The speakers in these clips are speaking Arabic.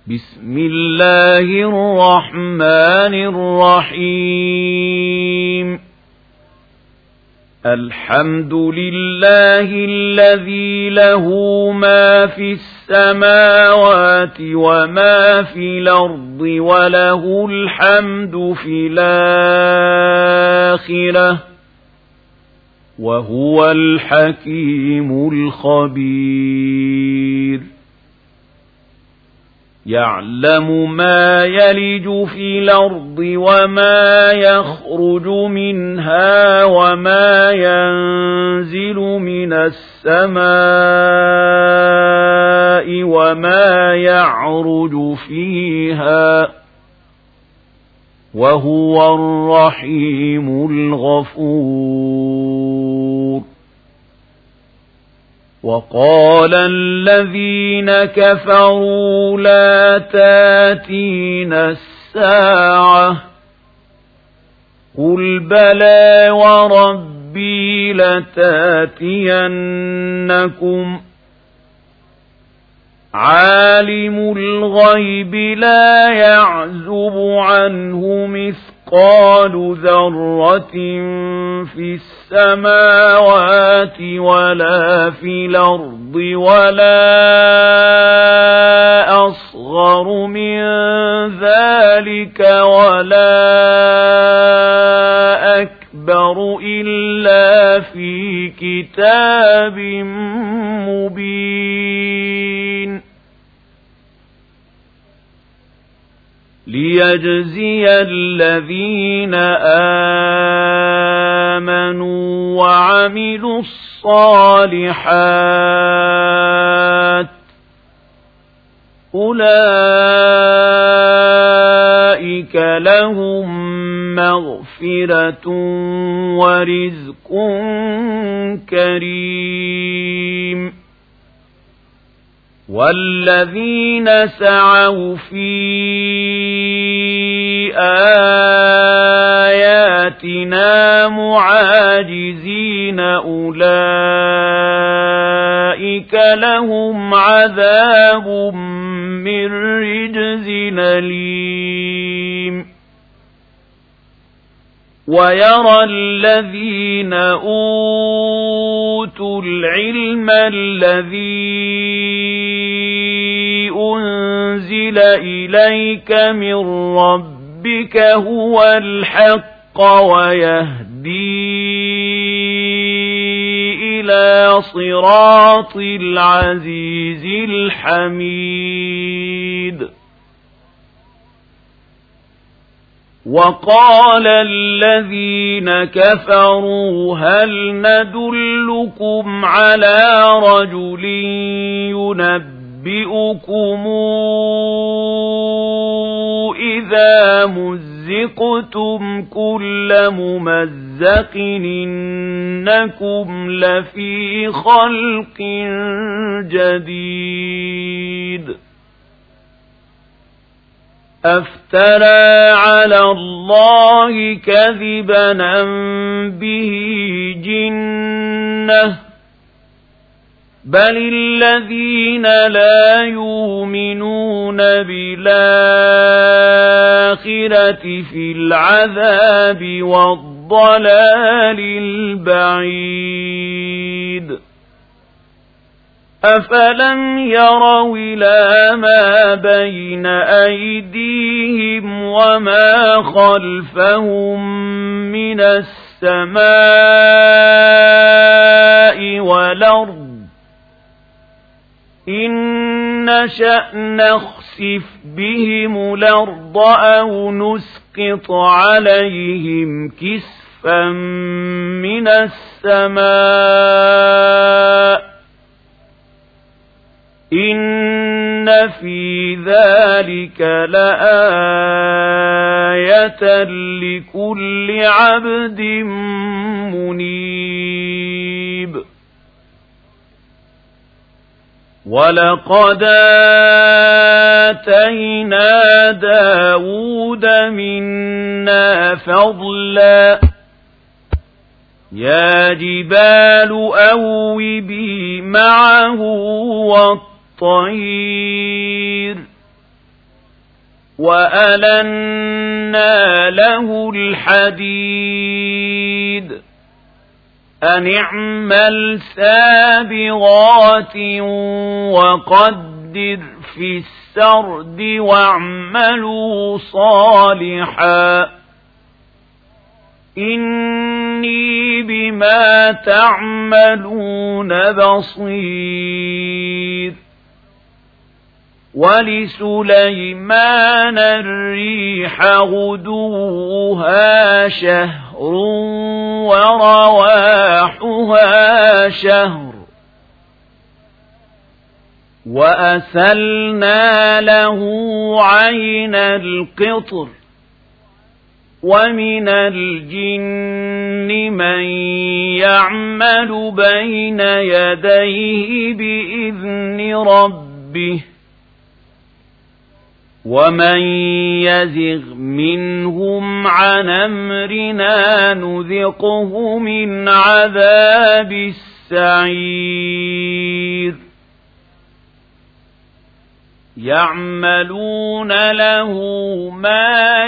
بسم الله الرحمن الرحيم الحمد لله الذي له ما في السماوات وما في الأرض وله الحمد في الآخرة وهو الحكيم الخبير يعلم ما يلج في الأرض وما يخرج منها وما ينزل من السماء وما يعرج فيها وهو الرحيم الغفور وقال الذين كفروا لا تاتينا الساعة قل بلى وربي لتاتينكم عالم الغيب لا يعزب عنه مثقال ذرة في السماوات ولا في الأرض ولا أصغر من ذلك ولا أكبر إلا في كتاب مبين ليجزي الذين آمنوا وعملوا الصالحات أولئك لهم مغفرة ورزق كريم والذين سعوا في آياتنا معاجزين أولئك لهم عذاب من رجز أليم ويرى الذين أوتوا العلم الذي أنزل إليك من ربك هو الحق ويهدي إلى صراط العزيز الحميد وقال الذين كفروا هل ندلكم على رجل ينبئكم إذا مزقتم كل ممزق إنكم لفي خلق جديد أفترى على الله كذبا أم به جنة بل الذين لا يؤمنون بالآخرة في العذاب والضلال البعيد أفلم يروا إلى ما بين أيديهم وما خلفهم من السماء والأرض إن نشأ نخسف بهم الأرض أو نسقط عليهم كسفا من السماء إن في ذلك لآية لكل عبد منيب ولقد آتينا داود منا فضلا يا جبال أوبي معه والطير وألنا له الحديد أن اعمل سابغات وقدر في السرد واعملوا صالحا إني بما تعملون بصير. ولسليمان الريح غدوها شهر ورواحها شهر وأسلنا له عين القطر ومن الجن من يعمل بين يديه بإذن ربه ومن يزغ منهم عن أمرنا نذقه من عذاب السعير. يعملون له ما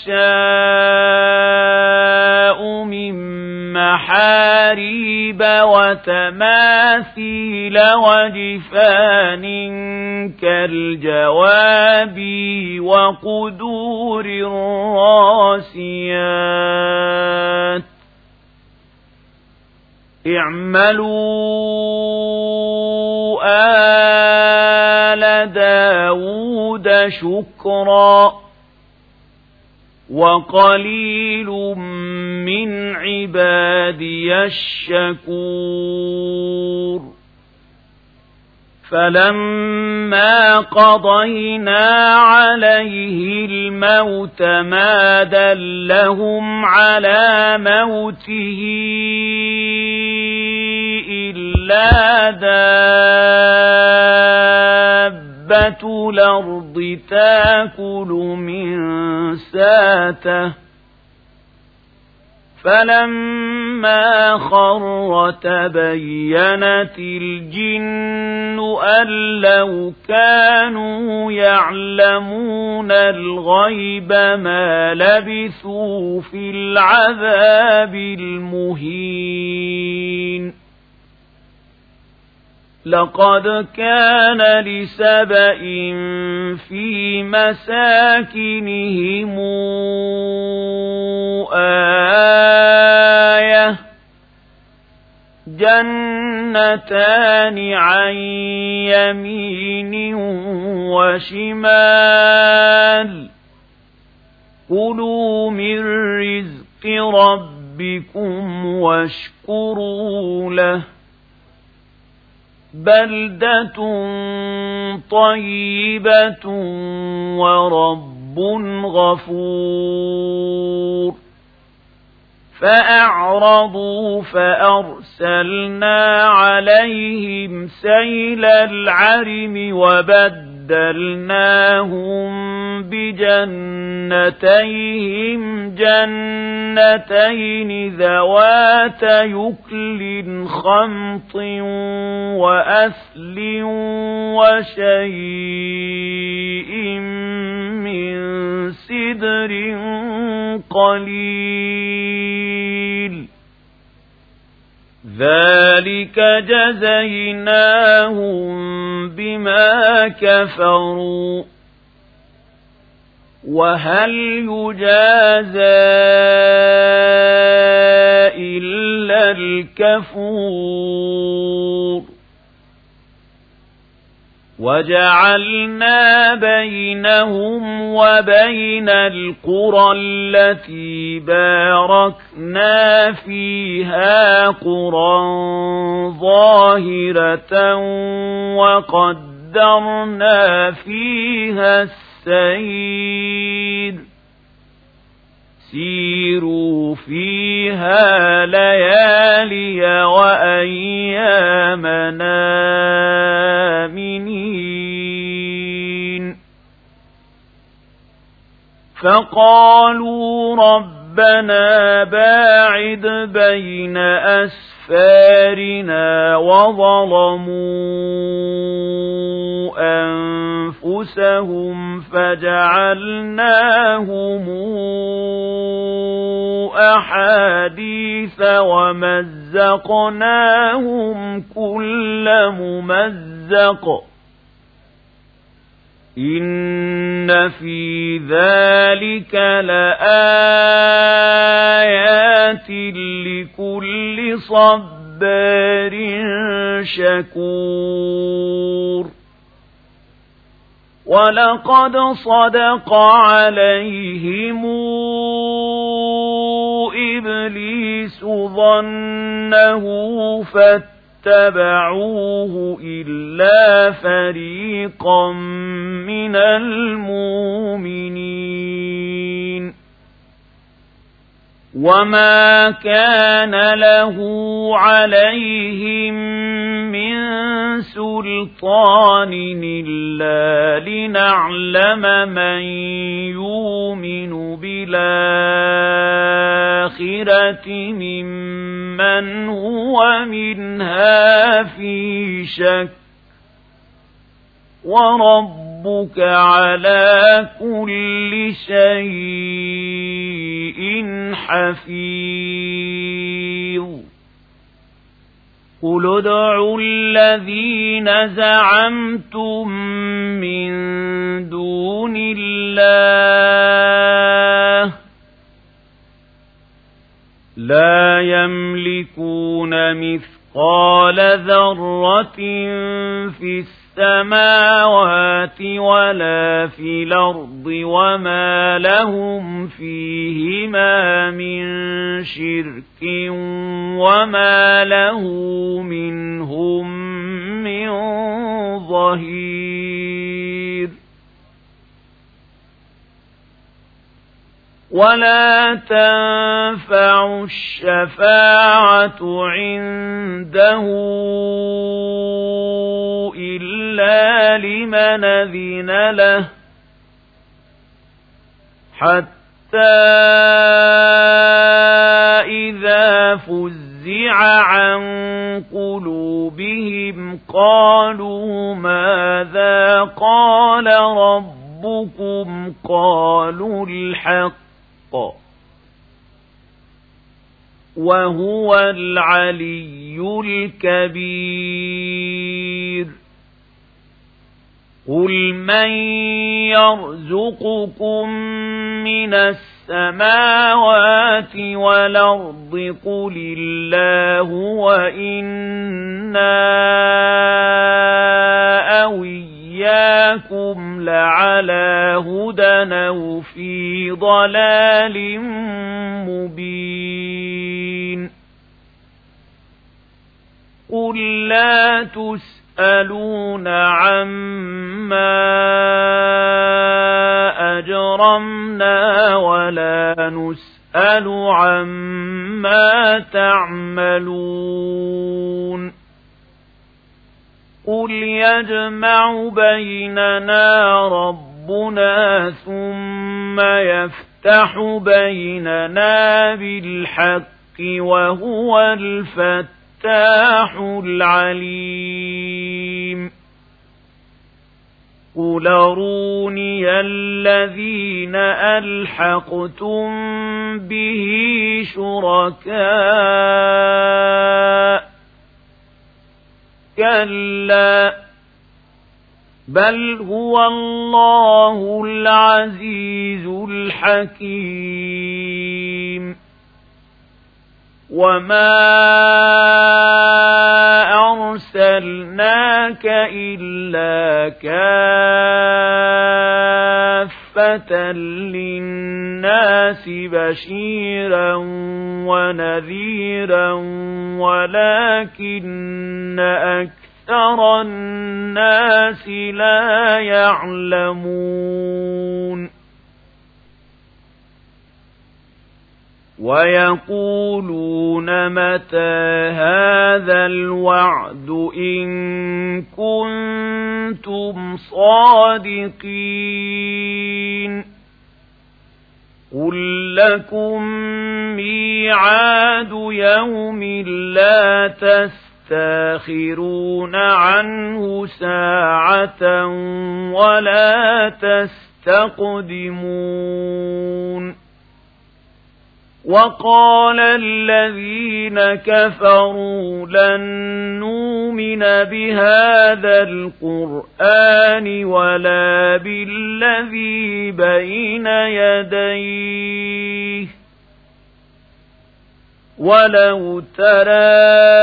يشاء من محاريب وتماثيل وجفان كالجواب وقدور الراسيات اعملوا آل داود شكرا وقليل من عبادي الشكور. فلما قضينا عليه الموت ما دلهم على موته إلا دابة الأرض تأكل من ساته فلما خر تبينت الجن أن لو كانوا يعلمون الغيب ما لبثوا في العذاب المهين. لقد كان لسبإ في مساكنهم آية جنتان عن يمين وشمال كلوا من رزق ربكم واشكروا له بلدة طيبة ورب غفور. فأعرضوا فأرسلنا عليهم سيل العرم وبدلناهم بجنتيهم جنتين ذوات يكل خمط وأثل وشيء من سدر قليل ذلك جزيناهم بما كفروا وهل يجازى إلا الكفور. وجعلنا بينهم وبين القرى التي باركنا فيها قرى ظاهرة وقدرنا فيها السير سيروا فيها ليالي وأيامنا آمنين. فقالوا ربنا باعد بين أسفارنا وظلموا أنفسهم فجعلناهم أحاديث ومزقناهم كل ممزق إن في ذلك لآيات لكل صبار شكور ولقد صدق عليهم إبليس ظنه فاتبعوه إلا فريقا من المؤمنين وما كان له عليهم من سلطان إلا لنعلم من يؤمن بالآخرة ممن هو منها في شك وربك على كل شيء حفيظ قل ادعوا الذين زعمتم من دون الله لا يملكون مثقال ذرة في السماوات ولا في الأرض وما لهم فيهما من شرك وما له منهم من ظهير ولا تنفع الشفاعة عنده إلا لمن أذن له حتى إذا فزع عن قلوبهم قالوا ماذا قال ربكم قالوا الحق وهو العلي الكبير قل من يرزقكم من السماوات والأرض قل الله وإنا أو إياكم لعلى هدى أو في ضلال مبين قل لا تسألون عما أجرمنا ولا نسأل عما تعملون قل يجمع بيننا ربنا ثم يفتح بيننا بالحق وهو الفتاح العليم قل أروني الذين ألحقتم به شركاء كلا بل هو الله العزيز الحكيم وما أرسلناك إلا كافة للناس بشيرا ونذيرا ولكن أكثر الناس لا يعلمون ويقولون متى هذا الوعد إن كنتم صادقين قل لكم ميعاد يوم لا تستاخرون عنه ساعة ولا تستقدمون وقال الذين كفروا لن نؤمن بهذا القرآن ولا بالذي بين يديه ولو ترى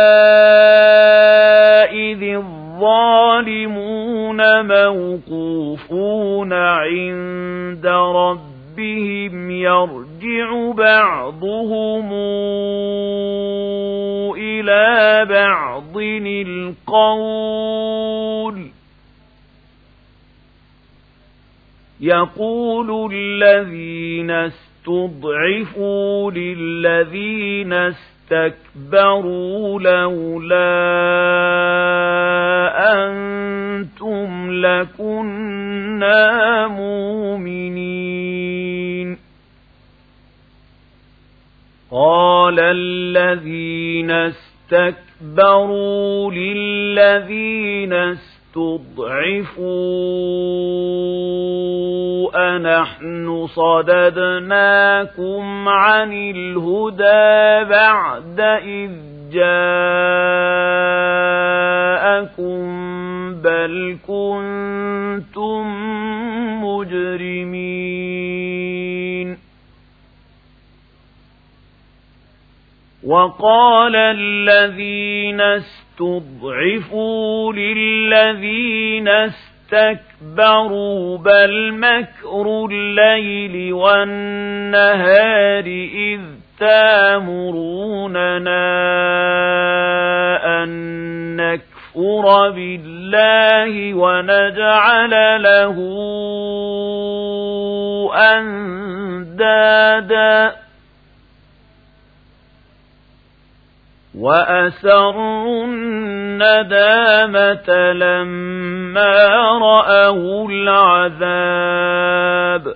إذ الظالمون موقوفون عند ربهم يرجع بعضهم إلى بعض القول يقول الذين استضعفوا للذين استكبروا لولا أنتم لكنا مؤمنين قال الذين استكبروا للذين استضعفوا أنحن صددناكم عن الهدى بعد إذ جاءكم بل كنتم مجرمين وقال الذين استضعفوا للذين استكبروا بل مكر الليل والنهار إذ تأمروننا أن نكفر بالله ونجعل له أندادا وأسروا الندامة لما رأوا العذاب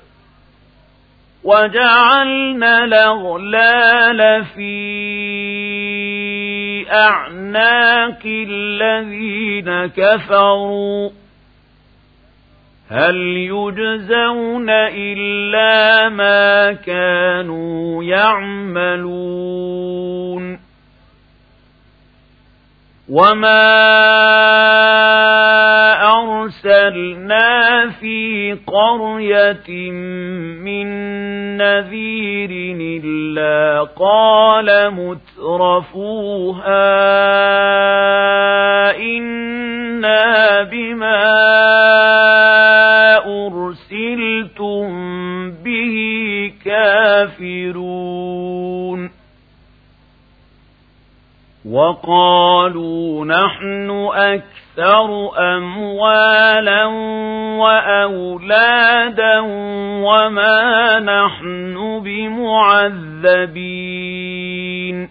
وجعلنا الأغلال في أعناق الذين كفروا هل يجزون إلا ما كانوا يعملون وما أرسلنا في قرية من نذير إلا قال مترفوها إنا بما أرسلتم به كافرون وقالوا نحن أكثر أموالا وأولادا وما نحن بمعذبين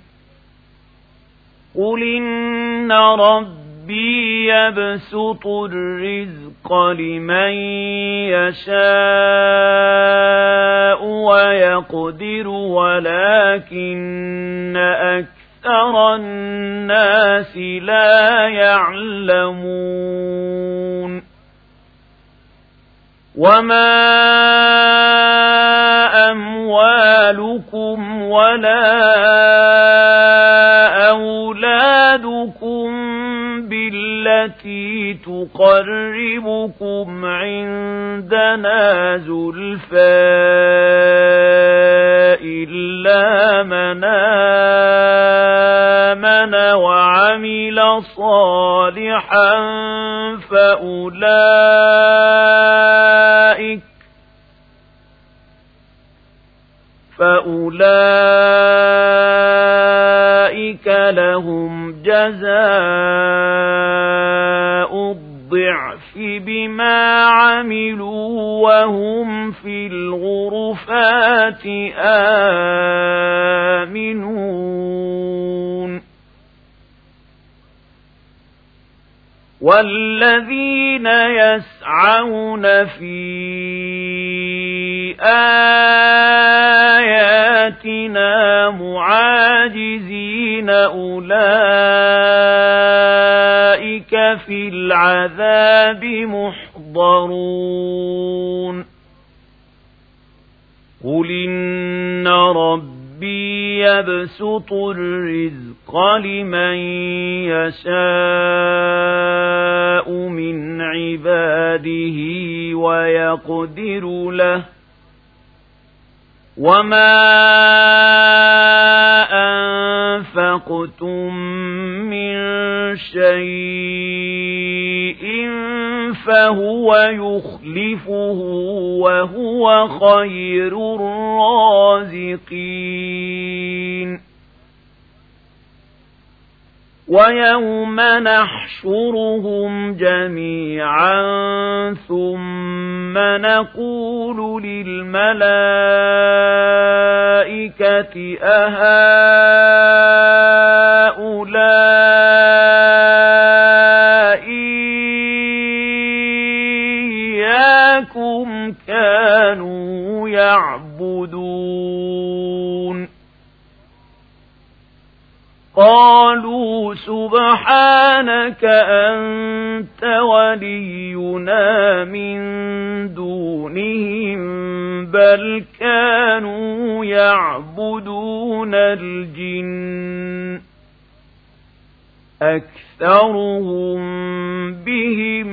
قل إن ربي يبسط الرزق لمن يشاء ويقدر ولكن أكثر الناس لا يعلمون وما أموالكم ولا أولادكم بالتي تقربكم عندنا زلفى إلا من آمن وعمل صالحا فأولئك لهم جزاء الضعف بما عملوا وهم في الغرفات آمنون والذين يسعون في آياتنا معاجزين أولئك العذاب محضرون قل إن ربي يبسط الرزق لمن يشاء من عباده ويقدر له وما أنفقتم من شيء فهو يخلفه وهو خير الرازقين ويوم نحشرهم جميعا ثم نقول للملائكة أهؤلاء إياكم كانوا يعبدون قالوا سبحانك أنت ولينا من دونهم بل كانوا يعبدون الجن أكثرهم بهم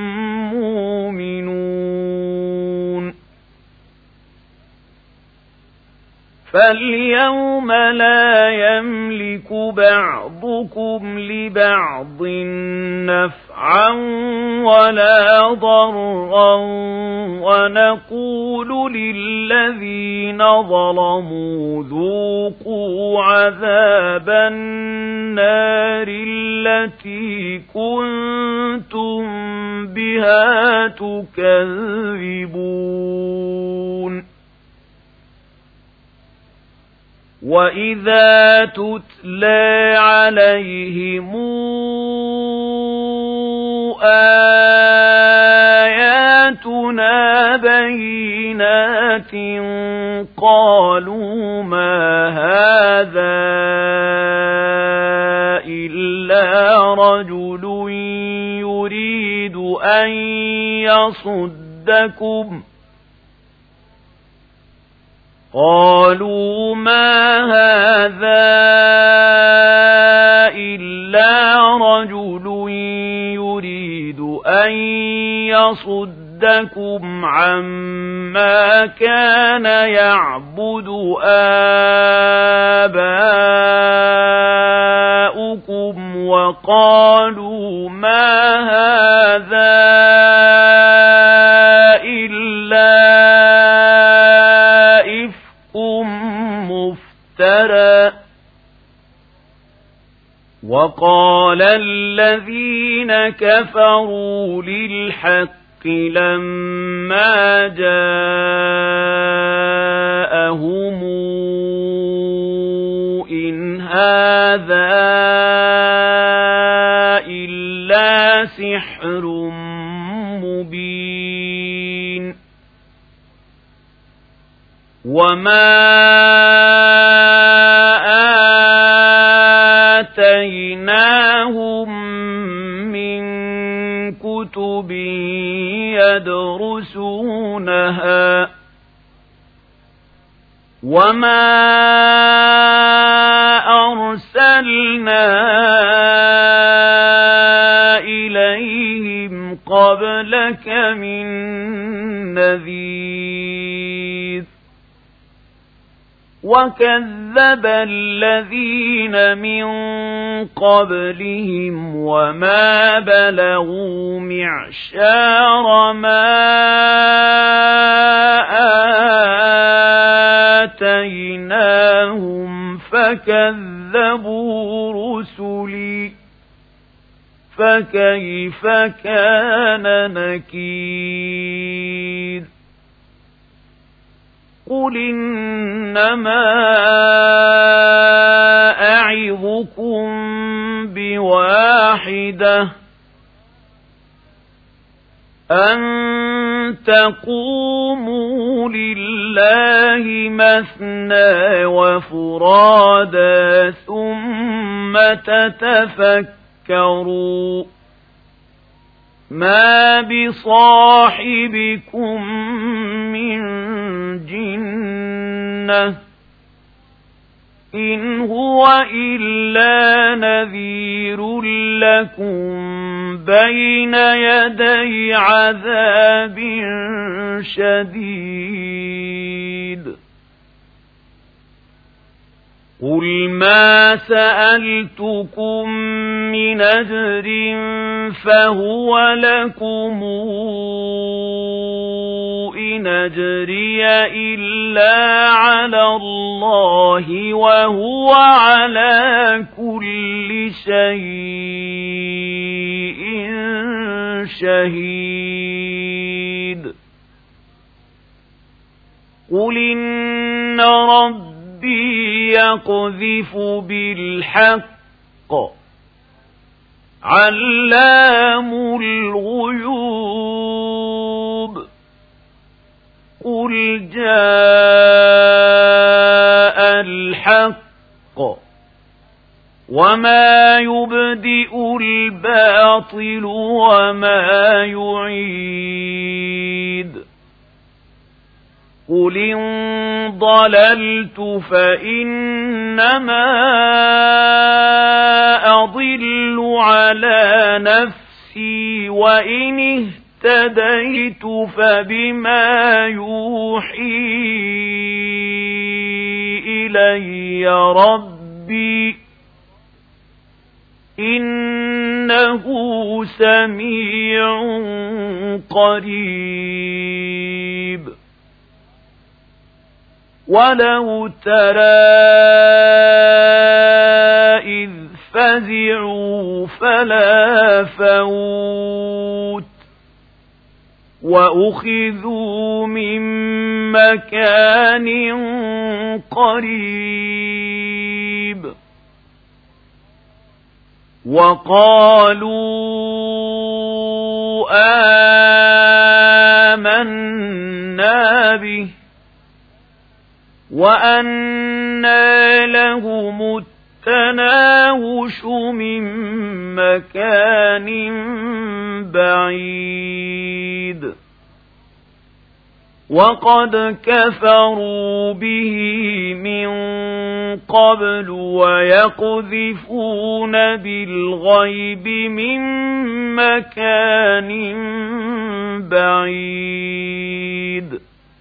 مؤمنون فاليوم لا يملك بعضكم لبعض نفعا ولا ضرا ونقول للذين ظلموا ذوقوا عذاب النار التي كنتم بها تكذبون وَإِذَا تُتْلَى عَلَيْهِمْ آيَاتُنَا بَيِّنَاتٍ قَالُوا مَا هَذَا إِلَّا رَجُلٌ يُرِيدُ أَن يَصُدَّكُمْ قالوا ما هذا إلا رجل يريد أن يصدكم عما كان يعبد آباؤكم وقالوا ما هذا إلا مفترى وقال الذين كفروا للحق لما جاءهم إن هذا إلا سحر مبين وما آتيناهم من كتب يدرسونها وما أرسلنا إليهم قبلك من نذير وكذب الذين من قبلهم وما بلغوا معشار ما آتيناهم فكذبوا رسلي فكيف كان نكير قل إنما أعظكم بواحدة أن تقوموا لله مثنى وفرادا ثم تتفكروا ما بصاحبكم من جنة إن هو إلا نذير لكم بين يدي عذاب شديد قل ما سألتكم من أجر فهو لكم إن أجري إلا على الله وهو على كل شيء شهيد قل إن ربي يقذف بالحق علام الغيوب قل جاء الحق وما يبدئ الباطل وما يعيد قل إن ضللت فإنما أضل على نفسي وإن اهتديت فبما يوحي إلي ربي إنه سميع قريب ولو ترى إذ فزعوا فلا فوت وأخذوا من مكان قريب وقالوا آمنا به وأنى لهم التناوش من مكان بعيد وقد كفروا به من قبل ويقذفون بالغيب من مكان بعيد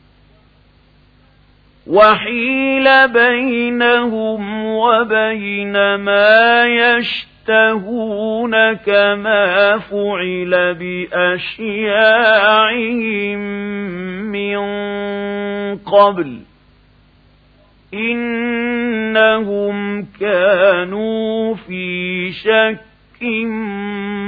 وحيل بينهم وبين ما يشتهون كما فعل بأشياعهم من قبل إنهم كانوا في شك